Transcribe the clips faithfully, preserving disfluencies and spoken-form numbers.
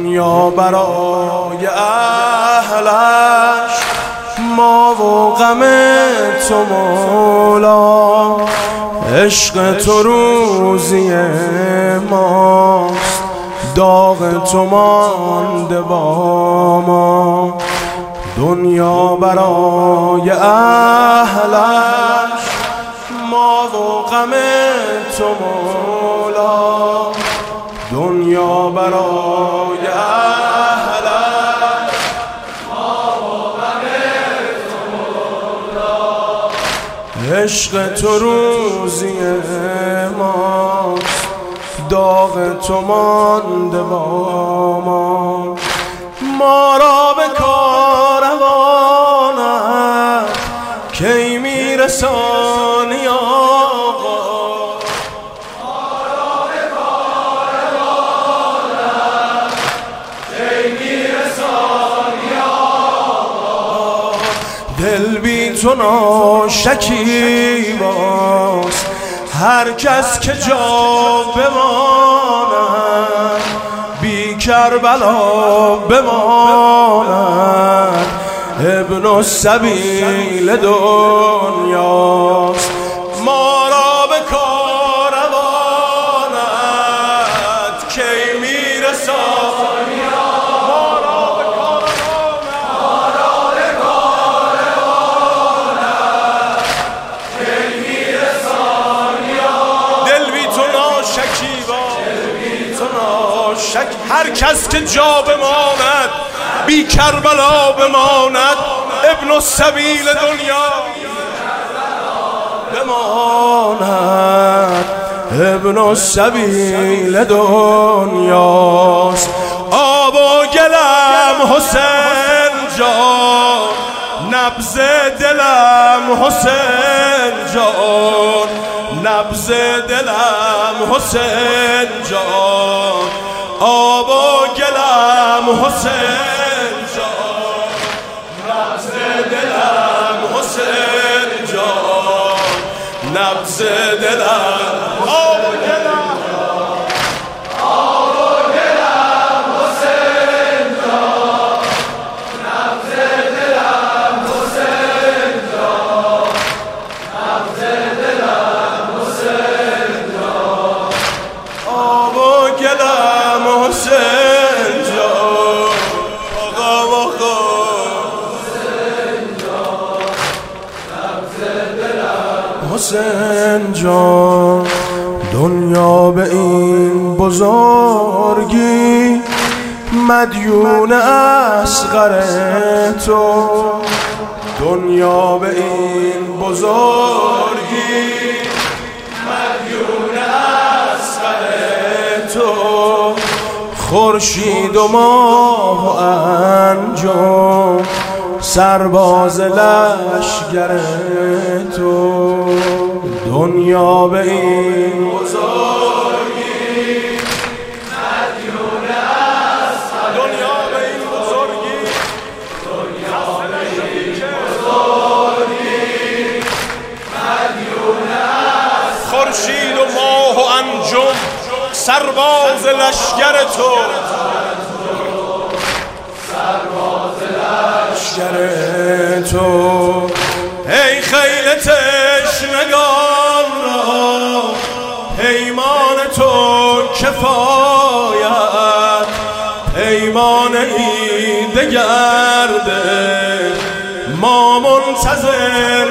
دنیا برای اهلش ما و غم تو مولا، عشق تو روزی ماست، داغ تو مانده با ما. دنیا برای اهلش ما و غم تو مولا، دنیا برای اهلش ما و غم تو مولا، عشق تو روزی ماست، داغ تو مانده با ما. ما را به کاروانت کی میرسانی آقا، ما را به کاروانت کی میرسانی آقا. دل بی تو ناشکیباست، هر کس که جا بماند بی کربلا بماند. ابن السبیل دنیاست، ما را به کاروانت کی میرسانی، ما را به کاروانت کی میرسانی. دل بی تو ناشکیباست، دل بی تو ناشک، هر کس که جا بماند بی کربلا بماند. ابن السبیل دنیا بماند، ابن السبیل دنیاست. آب و گلم حسین جان، نبض دلم حسین جان، نبض دلم حسین جان. آب و گلم حسین جان، نبض دلم حسین جان، نبض دلم. آب و گلم، آب و گلم حسین جان، نبض دلم حسین جان، نبض دلم حسین جان. آب و گلم حسین جان، آقا آقا حسین جان، نبض دلم حسین جان. دنیا به این بزرگی مدیون اصغر تو، دنیا به این بزرگی مدیون اصغر تو. خورشید و ماه و انجم سرباز لشگر تو، دنیا به این بزرگی مدیون اصغر، دنیا به این بزرگی، دنیا به این بزرگی مدیون اصغر. خورشید و ماه و انجم سرباز لشگر تو، سرباز لشگر تو. ای خیل تشنگان را پیمان تو کفایت، پیمان عید گرده ما منتظر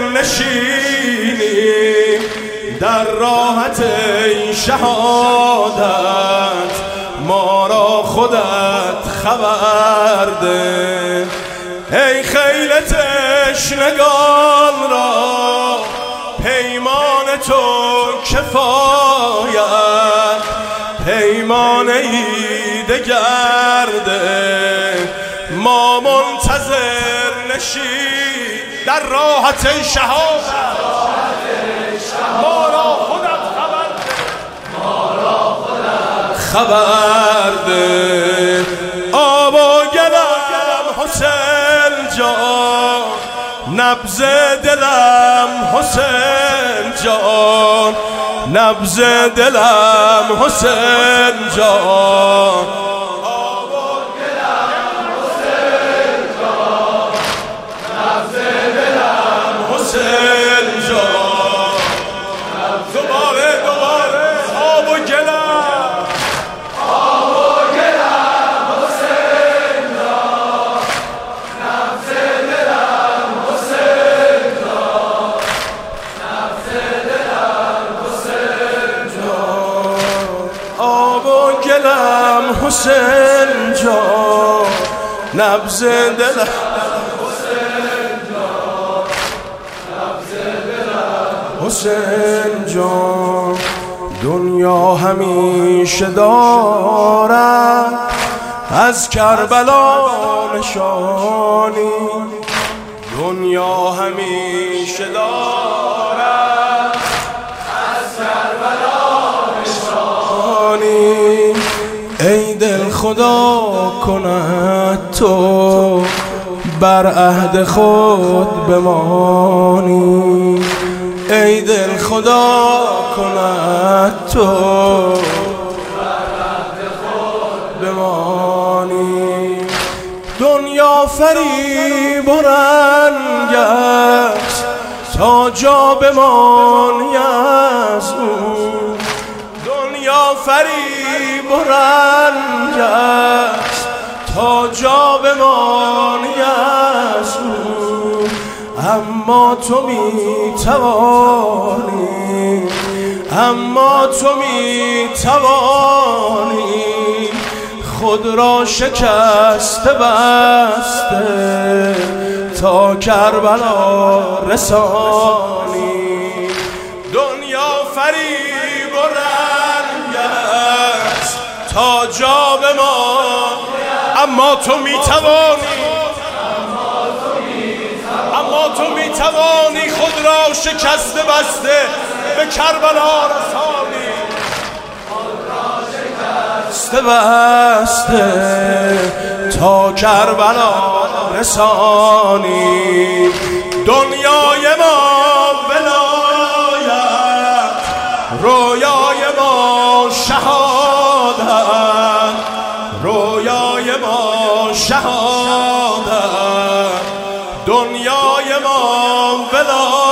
نشینیم در راحت ای شهادت. ما را خودت خبر ده، ای خیل تشنگان را پیمان تو کفایت، پیمان عید گرده ما منتظر نشین در راحت ای شهادت. ما را خودت خبر ده، ما را خودت خبر ده. آب و گلم حسین جان، نبض دلم حسین جان، نبض دلم حسین جان. آب و جان نبض دلم حسین جان دنیا همیشه دارد از کربلا نشانی دنیا همیشه دارد از کربلا نشانی ای دل خدا کند تو بر عهد خود بمانی ای دل خدا کند تو بر عهد خود بمانی دنیا فریب و رنگ است تا جا بمانی از او دنیا فریب و رنج است تا جا بمانی از او اما تو می توانی اما تو می توانی خود را شکسته بسته تا کربلا رسانی دنیا فریب و رنگ است تا جا بمانی اما تو می توانی اما تو می توانی خود را شکسته بسته به کربلا رسانی شکسته بسته تا کربلا رسانی دنیای ما ولایت رویای ما شهادت رویای ما شهادت دنیای ما ولایت